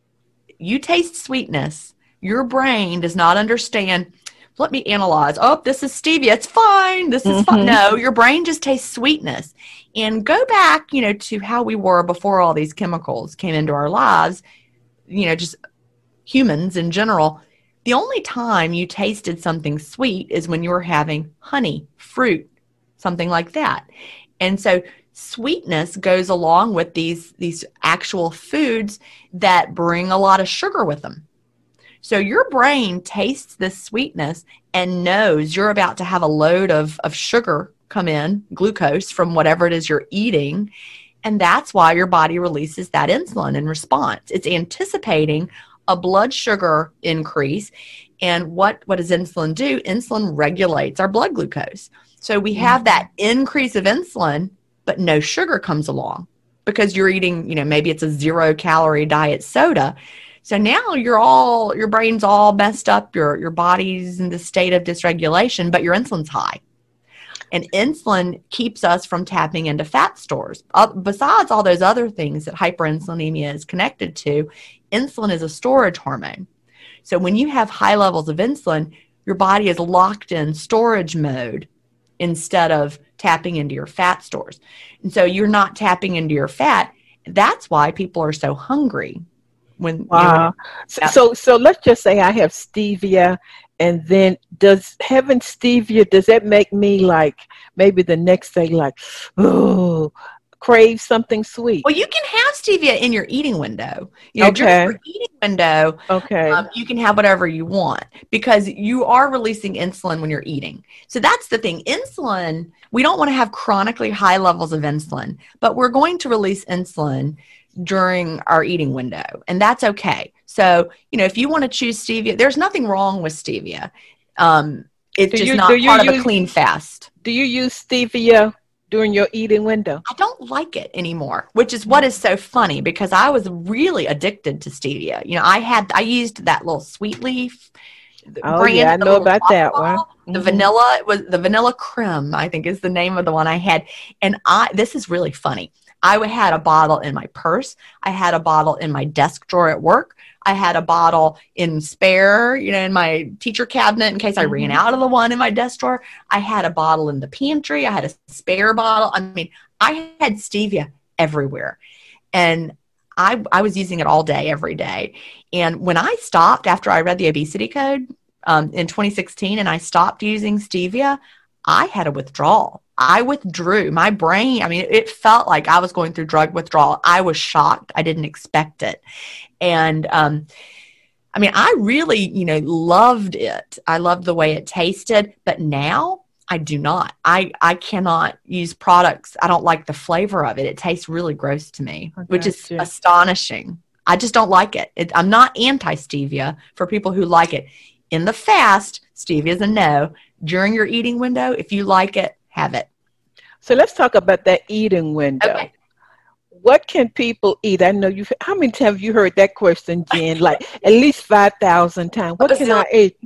you taste sweetness, your brain does not understand, let me analyze, oh, this is stevia, it's fine, this is mm-hmm. fine. No, your brain just tastes sweetness. And go back, you know, to how we were before all these chemicals came into our lives, you know, just humans in general. The only time you tasted something sweet is when you were having honey, fruit, something like that. And so sweetness goes along with these, these actual foods that bring a lot of sugar with them. So your brain tastes this sweetness and knows you're about to have a load of, of sugar come in, glucose from whatever it is you're eating. And that's why your body releases that insulin in response. It's anticipating a blood sugar increase. And what, what does insulin do? Insulin regulates our blood glucose. So we have that increase of insulin, but no sugar comes along because you're eating, you know, maybe it's a zero calorie diet soda. So now you're all, your brain's all messed up, your, your body's in the state of dysregulation, but your insulin's high. And insulin keeps us from tapping into fat stores. Uh, besides all those other things that hyperinsulinemia is connected to, insulin is a storage hormone. So when you have high levels of insulin, your body is locked in storage mode instead of tapping into your fat stores. And so you're not tapping into your fat. That's why people are so hungry. When wow. So, so so let's just say I have stevia, and then does having stevia, does that make me like maybe the next day like, oh, crave something sweet? Well, you can have stevia in your eating window. You know, okay. During your eating window, okay. um, you can have whatever you want because you are releasing insulin when you're eating. So that's the thing. Insulin, we don't want to have chronically high levels of insulin, but we're going to release insulin during our eating window, and that's okay. So, you know, if you want to choose stevia, there's nothing wrong with stevia. Um, it's do just you, not part use, of a clean fast. Do you use stevia during your eating window? I don't like it anymore, which is what is so funny because I was really addicted to stevia. You know, I had, I used that little Sweet Leaf oh, brand. Yeah, I know about that one. The mm-hmm. vanilla, it was the Vanilla Creme, I think is the name of the one I had. And I, this is really funny. I had a bottle in my purse. I had a bottle in my desk drawer at work. I had a bottle in spare, you know, in my teacher cabinet in case I mm-hmm. ran out of the one in my desk drawer. I had a bottle in the pantry. I had a spare bottle. I mean, I had stevia everywhere. And I, I was using it all day, every day. And when I stopped after I read the obesity code um, in twenty sixteen and I stopped using stevia, I had a withdrawal. I withdrew. My brain, I mean, it felt like I was going through drug withdrawal. I was shocked. I didn't expect it. And, um, I mean, I really, you know, loved it. I loved the way it tasted. But now I do not. I, I cannot use products. I don't like the flavor of it. It tastes really gross to me, okay, which is yeah. astonishing. I just don't like it. it. I'm not anti-stevia for people who like it. In the fast, stevia is a no. During your eating window, if you like it, have it. So let's talk about that eating window. Okay. What can people eat? I know you've, how many times have you heard that question, Jen? Like at least five thousand times. What can I eat?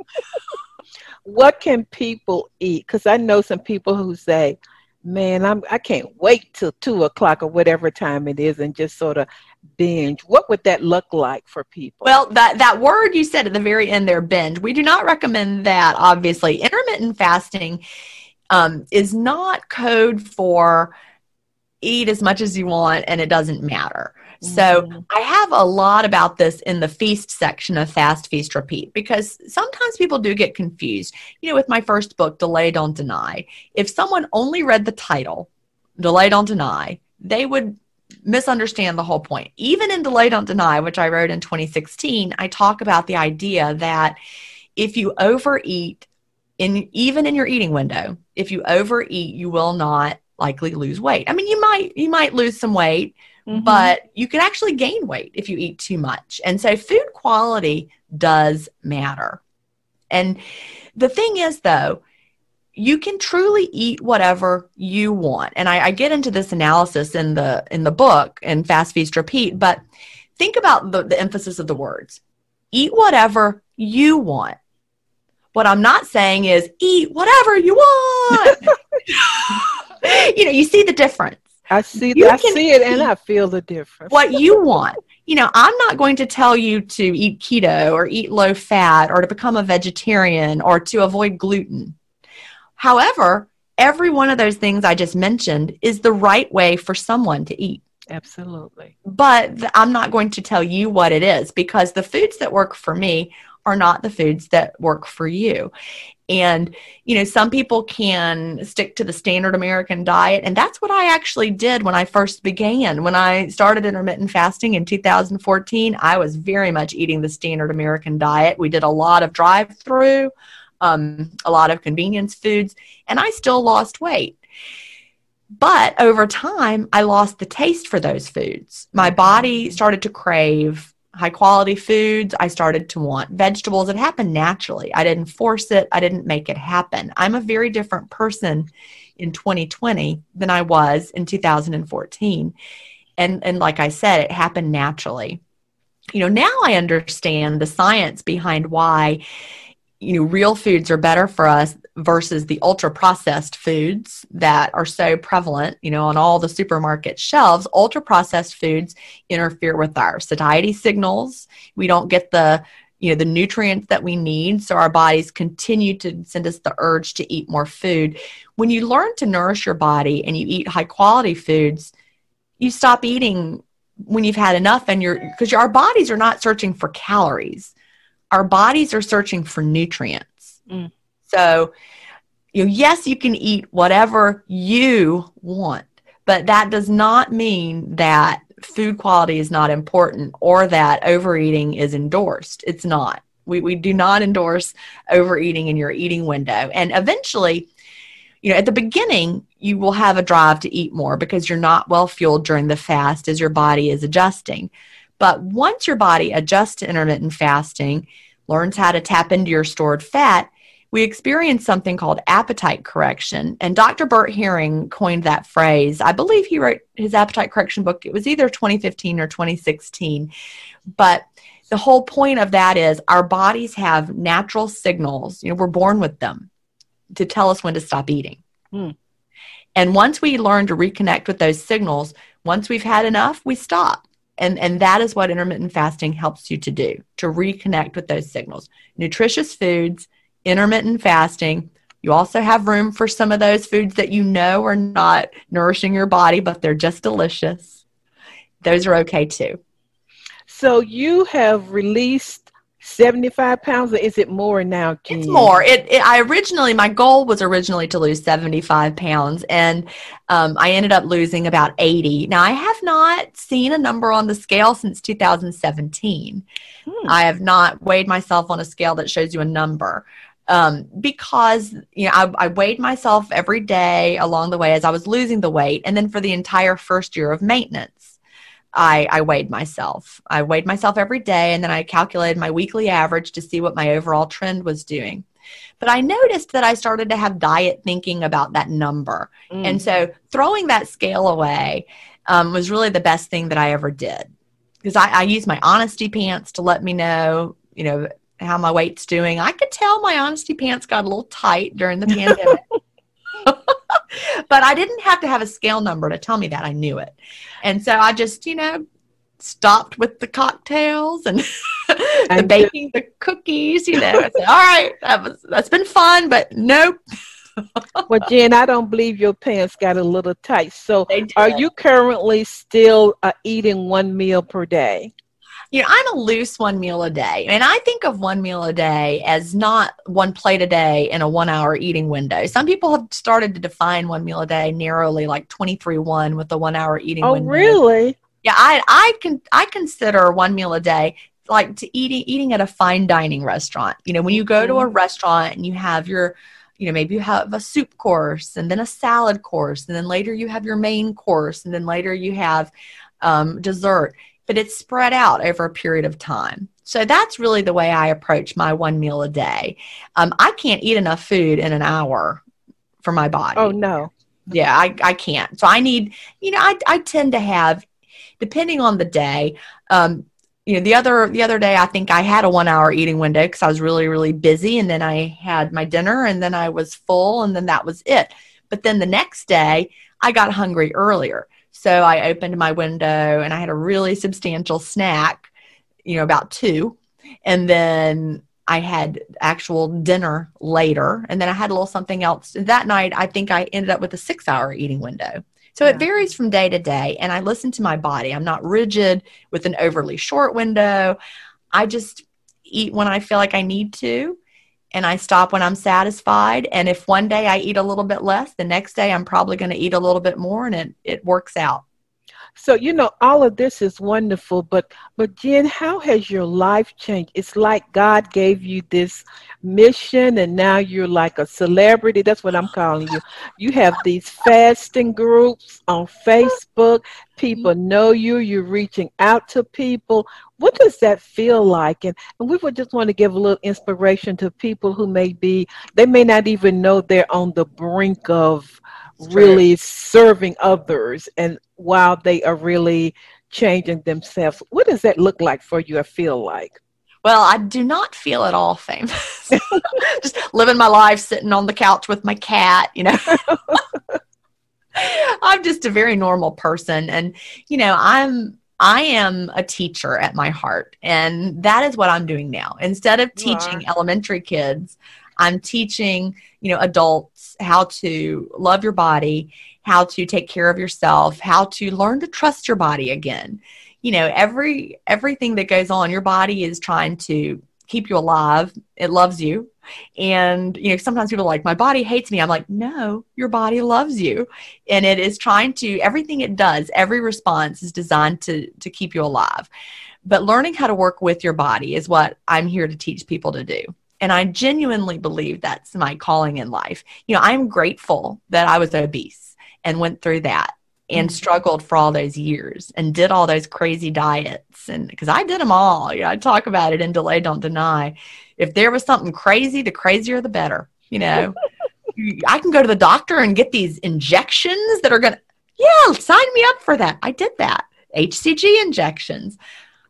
What can people eat? Because I know some people who say, man, I'm, I can't wait till two o'clock or whatever time it is and just sort of binge. What would that look like for people? Well, that, that word you said at the very end there, binge, we do not recommend that, obviously. Intermittent fasting um, is not code for eat as much as you want and it doesn't matter. Mm-hmm. So I have a lot about this in the feast section of Fast, Feast, Repeat, because sometimes people do get confused. You know, with my first book, Delay, Don't Deny, if someone only read the title, Delay, Don't Deny, they would misunderstand the whole point. Even in Delay, Don't Deny, which I wrote in twenty sixteen, I talk about the idea that if you overeat, in even in your eating window, if you overeat, you will not likely lose weight. I mean, you might you might lose some weight, mm-hmm. but you can actually gain weight if you eat too much. And so food quality does matter. And the thing is, though, you can truly eat whatever you want. And I, I get into this analysis in the in the book in Fast, Feast, Repeat, but think about the, the emphasis of the words. eat whatever you want. What I'm not saying is eat whatever you want. You know, you see the difference. I see You that. I can see it, and I feel the difference. What you want. You know, I'm not going to tell you to eat keto or eat low fat or to become a vegetarian or to avoid gluten. However, every one of those things I just mentioned is the right way for someone to eat. Absolutely. But th- I'm not going to tell you what it is, because the foods that work for me are not the foods that work for you. And, you know, some people can stick to the standard American diet. And that's what I actually did when I first began. When I started intermittent fasting in two thousand fourteen, I was very much eating the standard American diet. We did a lot of drive-through, um, a lot of convenience foods, and I still lost weight. But over time, I lost the taste for those foods. My body started to crave high quality foods. I started to want vegetables. It happened naturally. I didn't force it. I didn't make it happen. I'm a very different person in twenty twenty than I was in two thousand fourteen. And, and like I said, it happened naturally. You know, now I understand the science behind why, you know, real foods are better for us versus the ultra processed foods that are so prevalent, you know, on all the supermarket shelves. Ultra processed foods interfere with our satiety signals. We don't get the, you know, the nutrients that we need. So our bodies continue to send us the urge to eat more food. When you learn to nourish your body and you eat high quality foods, you stop eating when you've had enough, and you're, because our bodies are not searching for calories. Our bodies are searching for nutrients. Mm. So, you know, yes, you can eat whatever you want, but that does not mean that food quality is not important or that overeating is endorsed. It's not. We we do not endorse overeating in your eating window. And eventually, you know, at the beginning, you will have a drive to eat more because you're not well fueled during the fast as your body is adjusting. But once your body adjusts to intermittent fasting, learns how to tap into your stored fat, we experience something called appetite correction. And Doctor Bert Herring coined that phrase. I believe he wrote his appetite correction book. It was either twenty fifteen or twenty sixteen. But the whole point of that is our bodies have natural signals. You know, we're born with them to tell us when to stop eating. Hmm. And once we learn to reconnect with those signals, once we've had enough, we stop. And, and that is what intermittent fasting helps you to do, to reconnect with those signals. Nutritious foods, intermittent fasting. You also have room for some of those foods that you know are not nourishing your body, but they're just delicious. Those are okay too. So you have released seventy-five pounds, or is it more now, Jean? It's more. It, it. I originally, my goal was originally to lose seventy-five pounds, and um, I ended up losing about eighty. Now, I have not seen a number on the scale since two thousand seventeen. Hmm. I have not weighed myself on a scale that shows you a number. Um, because, you know, I, I weighed myself every day along the way as I was losing the weight. And then for the entire first year of maintenance, I, I weighed myself. I weighed myself every day, and then I calculated my weekly average to see what my overall trend was doing. But I noticed that I started to have diet thinking about that number. Mm. And so throwing that scale away um, was really the best thing that I ever did. Because I, I used my honesty pants to let me know, you know, how my weight's doing. I could tell my honesty pants got a little tight during the pandemic. But I didn't have to have a scale number to tell me that. I knew it. And so I just, you know, stopped with the cocktails and the baking, the cookies, you know. I said, all right, that was, that's been fun, but nope. Well, Jen, I don't believe your pants got a little tight. So are you currently still uh, eating one meal per day? You know, I'm a loose one meal a day. And I think of one meal a day as not one plate a day in a one hour eating window. Some people have started to define one meal a day narrowly, like twenty-three one with the one hour eating oh, window. Oh, really? Yeah, I I can I consider one meal a day like to eating eating at a fine dining restaurant. You know, when you go mm-hmm. to a restaurant and you have your, you know, maybe you have a soup course and then a salad course, and then later you have your main course, and then later you have um, dessert. But it's spread out over a period of time. So that's really the way I approach my one meal a day. Um, I can't eat enough food in an hour for my body. Oh, no. Yeah, I, I can't. So I need, you know, I, I tend to have, depending on the day, um, you know, the other the other day, I think I had a one hour eating window because I was really, really busy. And then I had my dinner and then I was full and then that was it. But then the next day, I got hungry earlier. So I opened my window and I had a really substantial snack, you know, about two. And then I had actual dinner later. And then I had a little something else. That night, I think I ended up with a six hour eating window. So yeah. It varies from day to day. And I listen to my body. I'm not rigid with an overly short window. I just eat when I feel like I need to. And I stop when I'm satisfied. And if one day I eat a little bit less, the next day I'm probably going to eat a little bit more, and it, it works out. So, you know, all of this is wonderful, but, but Jen, how has your life changed? It's like God gave you this mission and now you're like a celebrity. That's what I'm calling you. You have these fasting groups on Facebook. People know you. You're reaching out to people. What does that feel like? And, and we would just want to give a little inspiration to people who may be, they may not even know they're on the brink of really serving others and while they are really changing themselves. What does that look like for you or feel like? Well, I do not feel at all famous. Just living my life, sitting on the couch with my cat, you know. I'm just a very normal person. And, you know, I'm, I am a teacher at my heart. And that is what I'm doing now. Instead of teaching elementary kids, I'm teaching, you know, adults how to love your body, how to take care of yourself, how to learn to trust your body again. You know, every everything that goes on, your body is trying to keep you alive. It loves you. And, you know, sometimes people are like, my body hates me. I'm like, no, your body loves you. And it is trying to, everything it does, every response is designed to, to keep you alive. But learning how to work with your body is what I'm here to teach people to do. And I genuinely believe that's my calling in life. You know, I'm grateful that I was obese and went through that and struggled for all those years and did all those crazy diets. And because I did them all, you know, I talk about it in Delay, Don't Deny. If there was something crazy, the crazier, the better. You know, I can go to the doctor and get these injections that are going to, yeah, sign me up for that. I did that. H C G injections.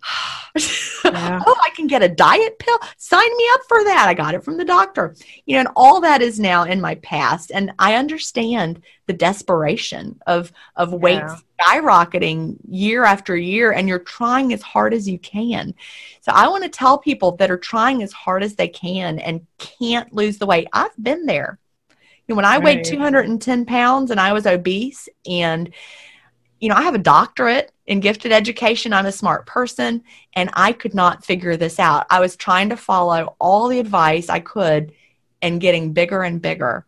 Yeah. Oh, I can get a diet pill. Sign me up for that. I got it from the doctor. You know, and all that is now in my past. And I understand the desperation of, of weight yeah. skyrocketing year after year, and you're trying as hard as you can. So I want to tell people that are trying as hard as they can and can't lose the weight. I've been there. You know, when I right. weighed two hundred ten pounds and I was obese, and you know, I have a doctorate in gifted education. I'm a smart person, and I could not figure this out. I was trying to follow all the advice I could and getting bigger and bigger.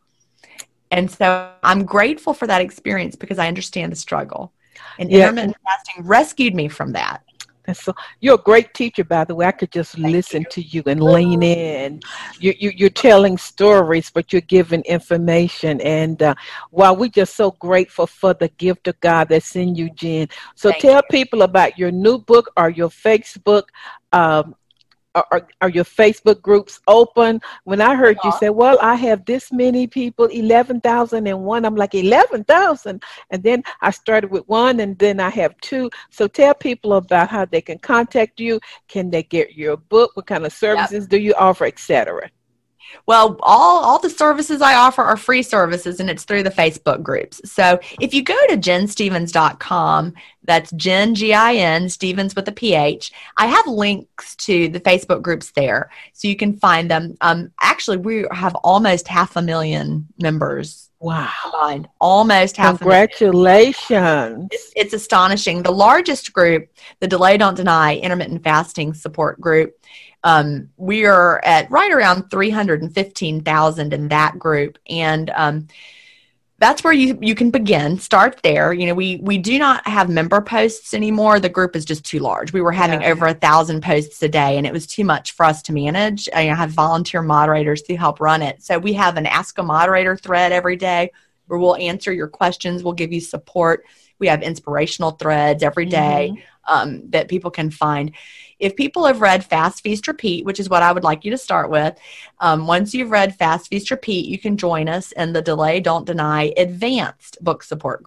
And so I'm grateful for that experience because I understand the struggle. And yeah. intermittent fasting rescued me from that. And so you're a great teacher, by the way. I could just Thank listen you. to you and lean in. You, you, you're telling stories, but you're giving information. And uh, while we're just so grateful for the gift of God that's in you, Jen. So Thank tell you. people about your new book or your Facebook um Are, are your Facebook groups open? When I heard you say, well, I have this many people, eleven thousand one, I'm like, eleven thousand. And then I started with one, and then I have two. So tell people about how they can contact you. Can they get your book? What kind of services yep. do you offer, et cetera? Well, all, all the services I offer are free services, and it's through the Facebook groups. So if you go to jen stevens dot com, that's Jen, G I N, Stevens with a P H, I have links to the Facebook groups there, so you can find them. Um, actually, we have almost half a million members. Wow. Combined. Almost half Congratulations. a million. It's, it's astonishing. The largest group, the Delay, Don't Deny Intermittent Fasting Support Group, Um, we are at right around three hundred fifteen thousand in that group. And um, that's where you, you can begin. Start there. You know, we, we do not have member posts anymore. The group is just too large. We were having yeah. over a thousand posts a day, and it was too much for us to manage. I have volunteer moderators to help run it. So we have an Ask a Moderator thread every day where we'll answer your questions. We'll give you support. We have inspirational threads every day mm-hmm. um, that people can find. If people have read Fast, Feast, Repeat, which is what I would like you to start with, um, once you've read Fast, Feast, Repeat, you can join us in the Delay, Don't Deny Advanced Book Support Group.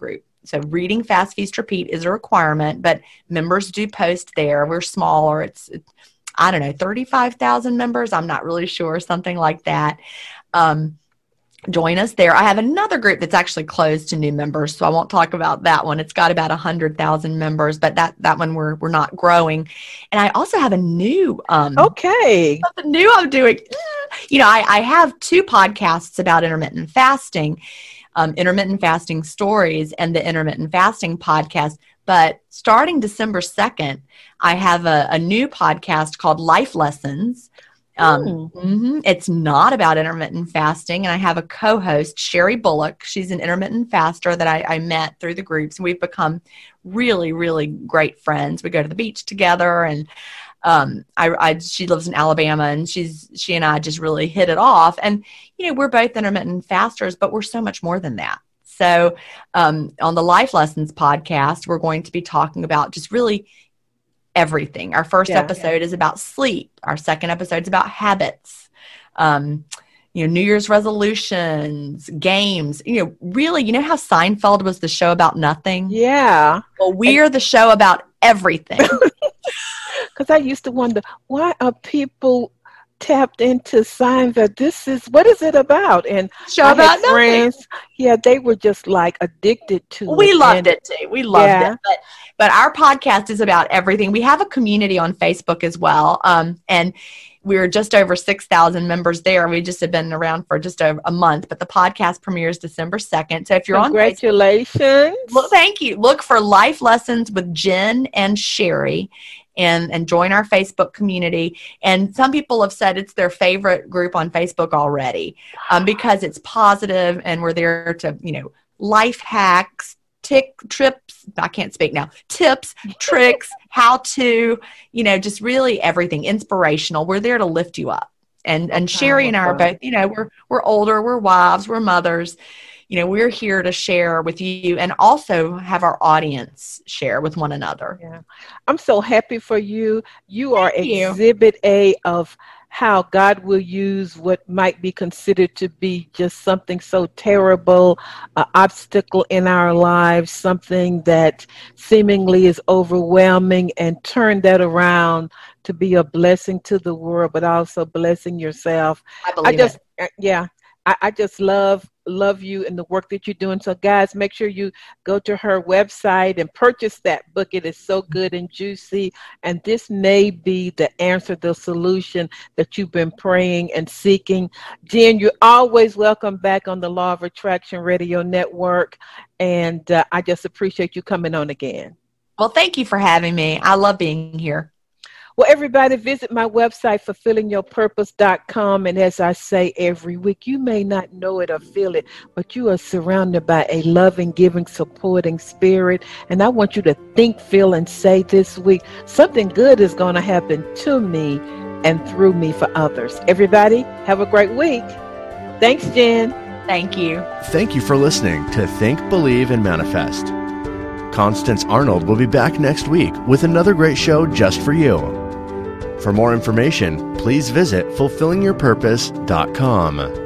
So reading Fast Feast Repeat is a requirement, but members do post there. We're smaller. It's, it's I don't know, thirty-five thousand members. I'm not really sure, something like that. Um, join us there. I have another group that's actually closed to new members, so I won't talk about that one. It's got about one hundred thousand members, but that, that one we're we're not growing. And I also have a new um, okay something new I'm doing. You know, I, I have two podcasts about intermittent fasting, um, Intermittent Fasting Stories and the Intermittent Fasting Podcast. But starting December second, I have a, a new podcast called Life Lessons. Um, mm. mm-hmm. It's not about intermittent fasting. And I have a co-host, Sherry Bullock. She's an intermittent faster that I, I met through the groups. And we've become really, really great friends. We go to the beach together, and um, I, I, she lives in Alabama, and she's, she and I just really hit it off. And, you know, we're both intermittent fasters, but we're so much more than that. So um, on the Life Lessons podcast, we're going to be talking about just really everything. Our first yeah, episode yeah. is about sleep. Our second episode is about habits, um, you know, New Year's resolutions, games. You know, really, you know how Seinfeld was the show about nothing? Yeah. Well, we're and- the show about everything. Because I used to wonder, why are people tapped into Seinfeld? This is, what is it about? And show I about had friends, yeah, they were just like addicted to we it. We loved and, it too. We loved yeah. it. But but our podcast is about everything. We have a community on Facebook as well. Um, and we're just over six thousand members there. We just have been around for just a, a month, but the podcast premieres December second. So if you're Congratulations. on Facebook, well, thank you. Look for Life Lessons with Jen and Sherry. And, and join our Facebook community. And some people have said it's their favorite group on Facebook already um, because it's positive, and we're there to, you know, life hacks, tick trips. I can't speak now. Tips, tricks, how to, you know, just really everything inspirational. We're there to lift you up. And and Sherry and I are both, you know, we're we're older, we're wives, we're mothers. You know, we're here to share with you and also have our audience share with one another. Yeah. I'm so happy for you. You are Thank you. exhibit A of how God will use what might be considered to be just something so terrible, an obstacle in our lives, something that seemingly is overwhelming, and turn that around to be a blessing to the world, but also blessing yourself. I believe I just, it. yeah. I, I just love, love you and the work that you're doing. So guys, make sure you go to her website and purchase that book. It is so good and juicy. And this may be the answer, the solution that you've been praying and seeking. Jen, you're always welcome back on the Law of Attraction Radio Network. And uh, I just appreciate you coming on again. Well, thank you for having me. I love being here. Well, everybody, visit my website, fulfilling your purpose dot com. And as I say every week, you may not know it or feel it, but you are surrounded by a loving, giving, supporting spirit. And I want you to think, feel, and say this week, something good is going to happen to me and through me for others. Everybody, have a great week. Thanks, Jen. Thank you. Thank you for listening to Think, Believe, and Manifest. Constance Arnold will be back next week with another great show just for you. For more information, please visit fulfilling your purpose dot com.